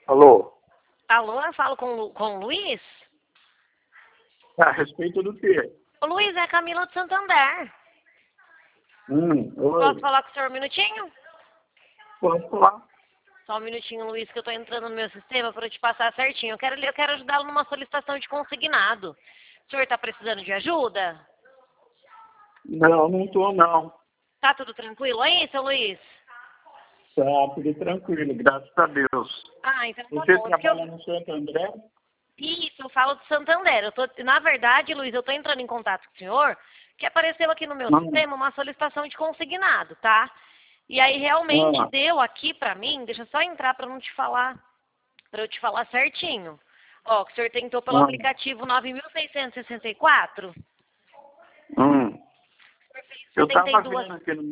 Alô? Alô, eu falo com o Luiz? A respeito do quê? O Luiz, é a Camila do Santander. Posso Oi. falar com o senhor um minutinho? Pode falar. Só um minutinho, Luiz, que eu estou entrando no meu sistema para eu te passar certinho. Eu quero ajudá-lo numa solicitação de consignado. O senhor está precisando de ajuda? Não tô não. Tá tudo tranquilo aí, seu Luiz? Tá tudo tranquilo, graças a Deus. Ah, então tá Você bom. trabalha no Santo André? Isso, eu falo do Santander. Na verdade, Luiz, eu estou entrando em contato com o senhor, que apareceu aqui no meu sistema uma solicitação de consignado, tá? E aí realmente deu aqui pra mim, deixa eu só entrar pra eu te falar certinho. Ó, que o senhor tentou pelo aplicativo 9.664. Eu tava 72.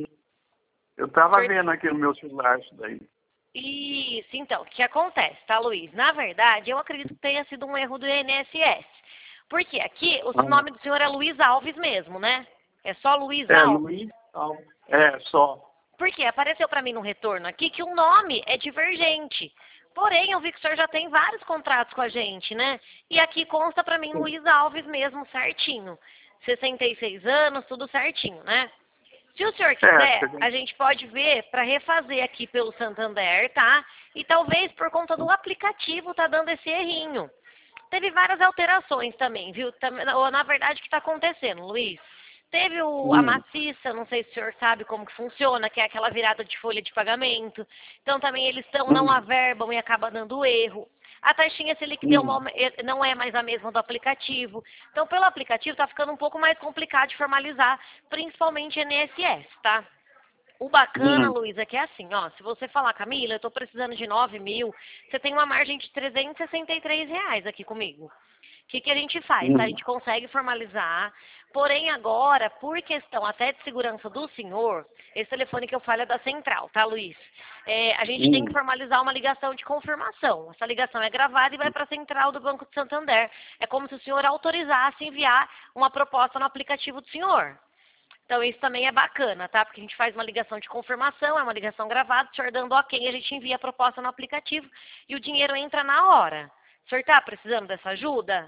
vendo aqui no meu celular isso daí. Isso, então, o que acontece, tá, Luiz? Na verdade, eu acredito que tenha sido um erro do INSS. Porque aqui, o nome do senhor é Luiz Alves mesmo, né? É só Luiz Alves? Luiz Alves. Só. Porque apareceu para mim no retorno aqui que o nome é divergente. Porém, eu vi que o senhor já tem vários contratos com a gente, né? E aqui consta para mim Luiz Alves mesmo, certinho. 66 anos, tudo certinho, né? Se o senhor quiser, a gente pode ver para refazer aqui pelo Santander, tá? E talvez por conta do aplicativo tá dando esse errinho. Teve várias alterações também, viu? Na verdade, o que está acontecendo, Luiz? Teve a maciça, não sei se o senhor sabe como que funciona, que é aquela virada de folha de pagamento. Então também eles não averbam e acaba dando erro. A taxinha Selic não é mais a mesma do aplicativo. Então pelo aplicativo está ficando um pouco mais complicado de formalizar, principalmente INSS, tá? O bacana, Luiz, é que é assim, ó, se você falar, Camila, eu estou precisando de 9 mil, você tem uma margem de R$ 363 aqui comigo. O que a gente faz? Tá? A gente consegue formalizar, porém agora, por questão até de segurança do senhor, esse telefone que eu falo é da central, tá, Luiz? A gente tem que formalizar uma ligação de confirmação. Essa ligação é gravada e vai para a central do Banco de Santander. É como se o senhor autorizasse enviar uma proposta no aplicativo do senhor. Então isso também é bacana, tá? Porque a gente faz uma ligação de confirmação, é uma ligação gravada, o senhor dando ok, a gente envia a proposta no aplicativo e o dinheiro entra na hora. O senhor tá precisando dessa ajuda?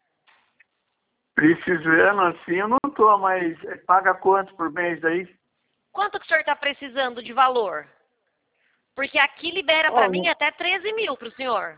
Precisando assim, eu não tô, mas paga quanto por mês aí? Quanto que o senhor tá precisando de valor? Porque aqui libera pra mim até 13 mil pro senhor.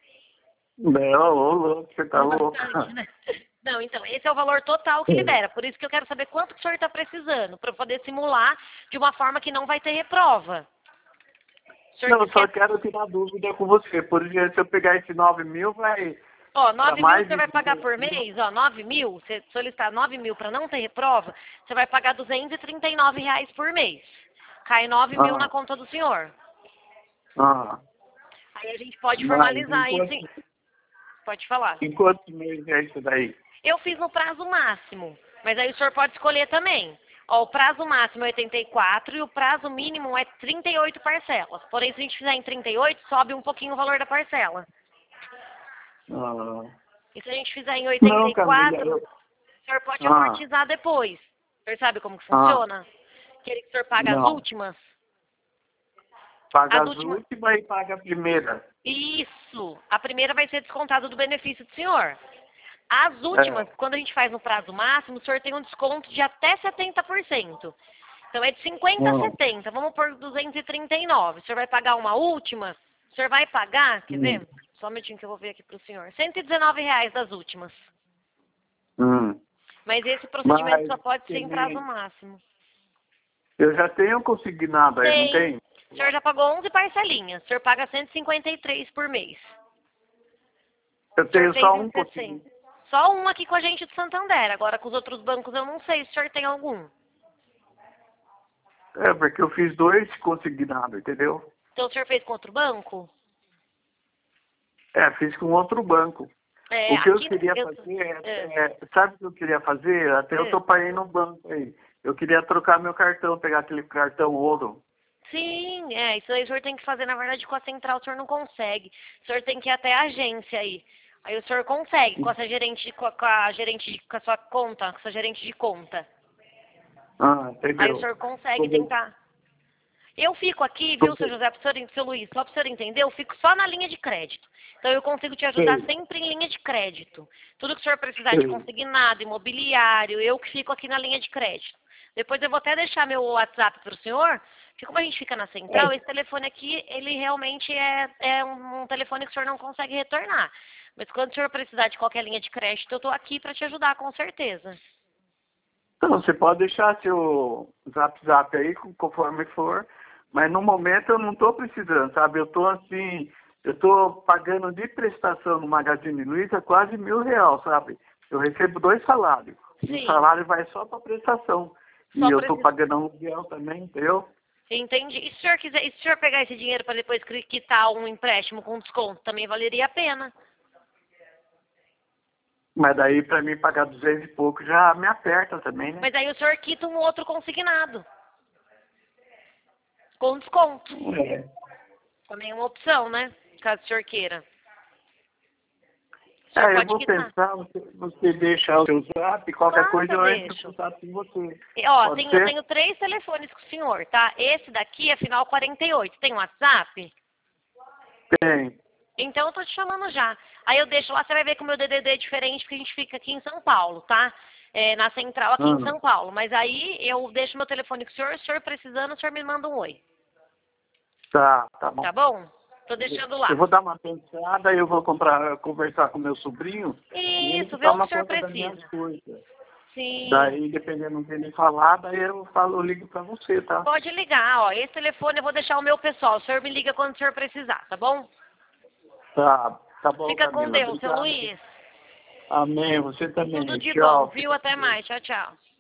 Não, louco, você tá louco. Né? Não, então, esse é o valor total que libera. Por isso que eu quero saber quanto que o senhor está precisando, para poder simular de uma forma que não vai ter reprova. Não, eu só quero tirar dúvida com você. Por exemplo, se eu pegar esse 9 mil, vai... Ó, 9 mil você vai pagar por mês, ó, 9 mil, você solicitar 9 mil para não ter reprova, você vai pagar R$ 239 por mês. Cai 9 mil na conta do senhor. Aí a gente pode formalizar isso. Pode falar. Em quantos meses é isso daí? Eu fiz no prazo máximo, mas aí o senhor pode escolher também. Ó, o prazo máximo é 84 e o prazo mínimo é 38 parcelas. Porém, se a gente fizer em 38, sobe um pouquinho o valor da parcela. E se a gente fizer em 84, o senhor pode amortizar depois. O senhor sabe como que funciona? Quer que o senhor pague as últimas? Paga as últimas e paga a primeira. Isso. A primeira vai ser descontada do benefício do senhor. As últimas, quando a gente faz no prazo máximo, o senhor tem um desconto de até 70%. Então é de 50 a 70. Vamos por 239. O senhor vai pagar uma última? O senhor vai pagar, quer ver? Só um minutinho que eu vou ver aqui para o senhor. R$ 119 das últimas. Mas esse procedimento só pode ser em prazo máximo. Eu já tenho consignado aí, não tem? O senhor já pagou 11 parcelinhas. O senhor paga 153 por mês. Eu tenho só um consignado. Só um aqui com a gente de Santander. Agora com os outros bancos eu não sei se o senhor tem algum. Porque eu fiz 2 consignados, entendeu? Então o senhor fez com outro banco? Fiz com outro banco. O que eu queria fazer sabe o que eu queria fazer? Até eu tô parei no banco aí. Eu queria trocar meu cartão, pegar aquele cartão ouro. Sim, isso aí o senhor tem que fazer, na verdade, com a central o senhor não consegue. O senhor tem que ir até a agência aí. Aí o senhor consegue com essa gerente, com a sua conta, com a sua gerente de conta. Entendeu? Aí o senhor consegue tentar. Eu fico aqui, viu, seu José, seu Luiz, só para o senhor entender, eu fico só na linha de crédito. Então eu consigo te ajudar sempre em linha de crédito. Tudo que o senhor precisar de consignado, imobiliário, eu que fico aqui na linha de crédito. Depois eu vou até deixar meu WhatsApp para o senhor, porque como a gente fica na central, esse telefone aqui, ele realmente é um telefone que o senhor não consegue retornar. Mas quando o senhor precisar de qualquer linha de crédito, eu estou aqui para te ajudar, com certeza. Então, você pode deixar seu zap aí, conforme for, mas no momento eu não estou precisando, sabe? Eu estou pagando de prestação no Magazine Luiza quase R$1.000, sabe? Eu recebo 2 salários. Sim. Um salário vai só para prestação. E eu estou pagando aluguel também, entendeu? Entendi. E se o senhor pegar esse dinheiro para depois quitar um empréstimo com desconto, também valeria a pena. Mas daí para mim pagar 200 e pouco já me aperta também, né? Mas aí o senhor quita um outro consignado. Com desconto. Também é uma opção, né? Caso o senhor queira. Eu vou pensar, você deixa o seu zap, qualquer coisa eu entro em contato com você. Ó, eu tenho 3 telefones com o senhor, tá? Esse daqui é final 48. Tem WhatsApp? Tem. Então eu tô te chamando já. Aí eu deixo lá, você vai ver que o meu DDD é diferente, porque a gente fica aqui em São Paulo, tá? Na central aqui em São Paulo. Mas aí eu deixo meu telefone com o senhor precisando, o senhor me manda um oi. Tá bom. Tá bom? Tô deixando lá. Eu vou dar uma pensada, eu vou conversar com meu sobrinho. Isso, vê o que o senhor precisa. Sim. Daí, dependendo do que ele falar, daí eu ligo pra você, tá? Pode ligar, ó. Esse telefone eu vou deixar o meu pessoal. O senhor me liga quando o senhor precisar, tá bom? Tá bom, Fica com Camila. Deus, seu Luiz. Amém, você também. Tudo de Tchau. bom, viu? Até mais. Tchau, tchau.